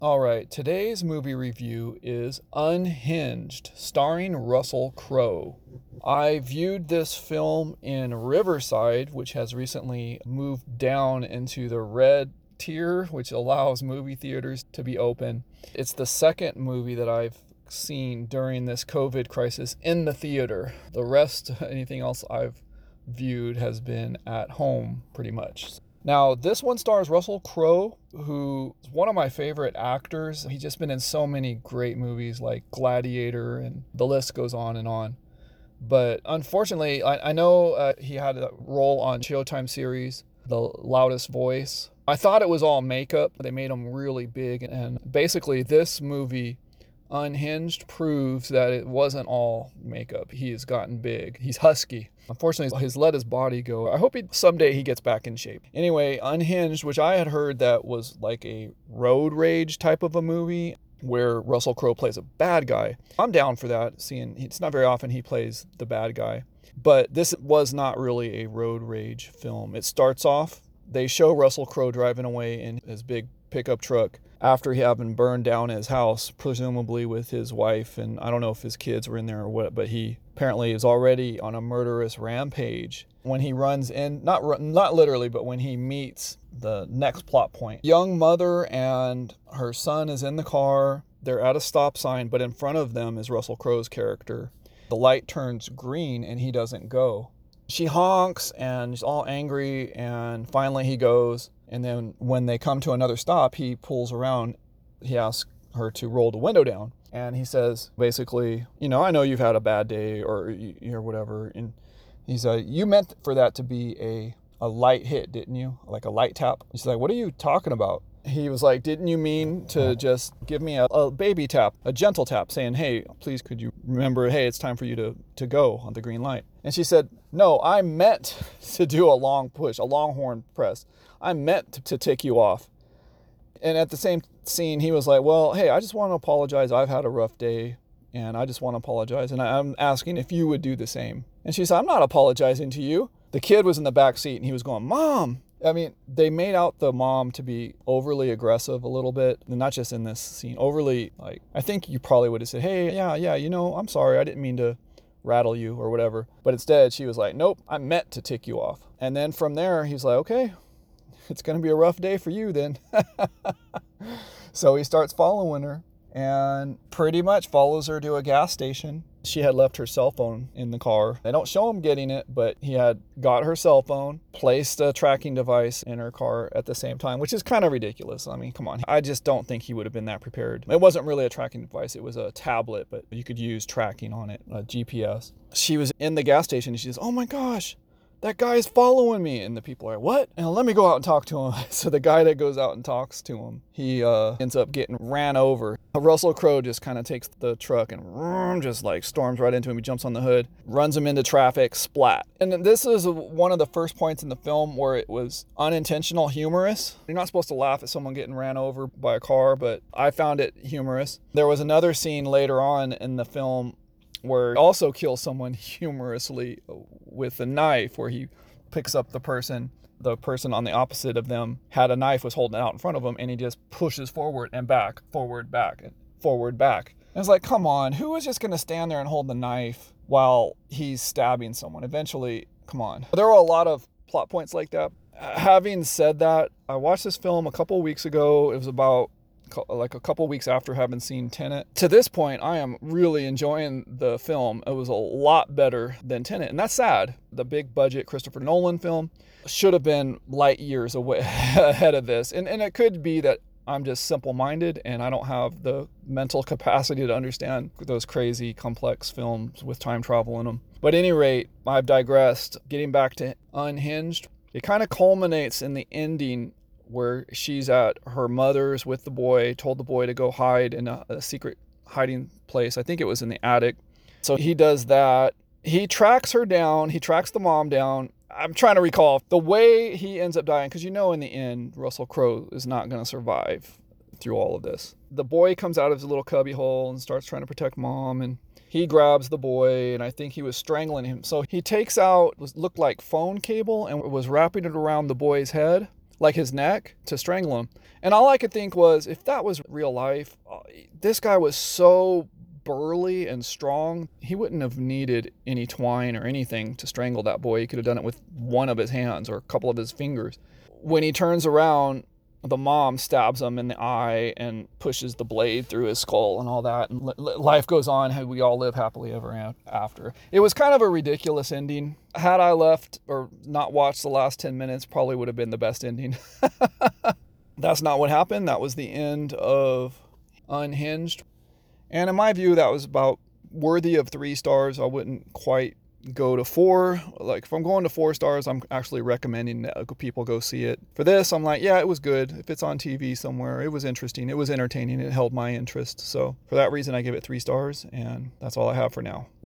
All right, today's movie review is Unhinged, starring Russell Crowe. I viewed this film in Riverside, which has recently moved down into the red tier, which allows movie theaters to be open. It's the second movie that I've seen during this COVID crisis in the theater. The rest, anything else I've viewed, has been at home pretty much. Now, this one stars Russell Crowe, who is one of my favorite actors. He's just been in so many great movies like Gladiator, and the list goes on and on. But unfortunately, I know he had a role on Showtime series, The Loudest Voice. I thought it was all makeup. They made him really big. And basically, this movie, Unhinged, proves that it wasn't all makeup. He has gotten big. He's husky. Unfortunately, he's let his body go. I hope someday he gets back in shape. Anyway, Unhinged, which I had heard that was like a road rage type of a movie where Russell Crowe plays a bad guy. I'm down for that, seeing it's not very often he plays the bad guy. But this was not really a road rage film. It starts off, they show Russell Crowe driving away in his big pickup truck after he having burned down his house, presumably with his wife, and I don't know if his kids were in there or what, but he apparently is already on a murderous rampage. When he runs in, not literally, but when he meets the next plot point, young mother and her son is in the car. They're at a stop sign, but in front of them is Russell Crowe's character. The light turns green and he doesn't go. She honks and she's all angry, and finally he goes. And then when they come to another stop, he pulls around. He asks her to roll the window down. And he says, basically, I know you've had a bad day or whatever. And he said, you meant for that to be a light hit, didn't you? Like a light tap. She's like, what are you talking about? He was like, didn't you mean to just give me a baby tap, a gentle tap, saying, hey, please could you remember, hey, it's time for you to go on the green light. And she said, no, I meant to do a long push, a longhorn press. I meant to tick you off. And at the same scene, he was like, well, hey, I just want to apologize. I've had a rough day and I just want to apologize. And I'm asking if you would do the same. And she said, I'm not apologizing to you. The kid was in the back seat and he was going, Mom. I mean, they made out the mom to be overly aggressive a little bit, and not just in this scene, overly, like, I think you probably would have said, hey, yeah, I'm sorry, I didn't mean to rattle you or whatever. But instead, she was like, nope, I meant to tick you off. And then from there, he's like, okay, it's going to be a rough day for you then. So he starts following her and pretty much follows her to a gas station. She had left her cell phone in the car. They don't show him getting it, but he had got her cell phone, placed a tracking device in her car at the same time, which is kind of ridiculous. I mean, come on. I just don't think he would have been that prepared. It wasn't really a tracking device. It was a tablet, but you could use tracking on it, a GPS. She was in the gas station and she says, oh my gosh, that guy is following me. And the people are, what? And let me go out and talk to him. So the guy that goes out and talks to him, he ends up getting ran over. Russell Crowe just kind of takes the truck and just like storms right into him. He jumps on the hood, runs him into traffic, splat. And this is one of the first points in the film where it was unintentional humorous. You're not supposed to laugh at someone getting ran over by a car, but I found it humorous. There was another scene later on in the film where he also kills someone humorously with a knife, where he picks up the person on the opposite of them had a knife, was holding it out in front of him, and he just pushes forward and back, forward, back, and forward, back. And it's like, come on, who is just going to stand there and hold the knife while he's stabbing someone? Eventually, come on. There were a lot of plot points like that. Having said that, I watched this film a couple weeks ago. It was about like a couple weeks after having seen Tenet. To this point, I am really enjoying the film. It was a lot better than Tenet, and that's sad. The big budget Christopher Nolan film should have been light years away ahead of this. And it could be that I'm just simple-minded and I don't have the mental capacity to understand those crazy, complex films with time travel in them. But at any rate, I've digressed. Getting back to Unhinged, it kind of culminates in the ending where she's at her mother's with the boy, told the boy to go hide in a secret hiding place. I think it was in the attic. So he does that. He tracks her down. He tracks the mom down. I'm trying to recall the way he ends up dying, because in the end, Russell Crowe is not going to survive through all of this. The boy comes out of his little cubby hole and starts trying to protect mom, and he grabs the boy, and I think he was strangling him. So he takes out what looked like phone cable and was wrapping it around the boy's head. like his neck, to strangle him. And all I could think was, if that was real life, this guy was so burly and strong, he wouldn't have needed any twine or anything to strangle that boy. He could have done it with one of his hands or a couple of his fingers. When he turns around, the mom stabs him in the eye and pushes the blade through his skull and all that. And life goes on. We all live happily ever after. It was kind of a ridiculous ending. Had I left or not watched the last 10 minutes, probably would have been the best ending. That's not what happened. That was the end of Unhinged. And in my view, that was about worthy of 3 stars. I wouldn't quite go to 4. Like, if I'm going to 4 stars, I'm actually recommending that people go see it. For this, I'm like, yeah, it was good. If it's on TV somewhere, it was interesting. It was entertaining. It held my interest. So for that reason, I give it 3 stars, and that's all I have for now.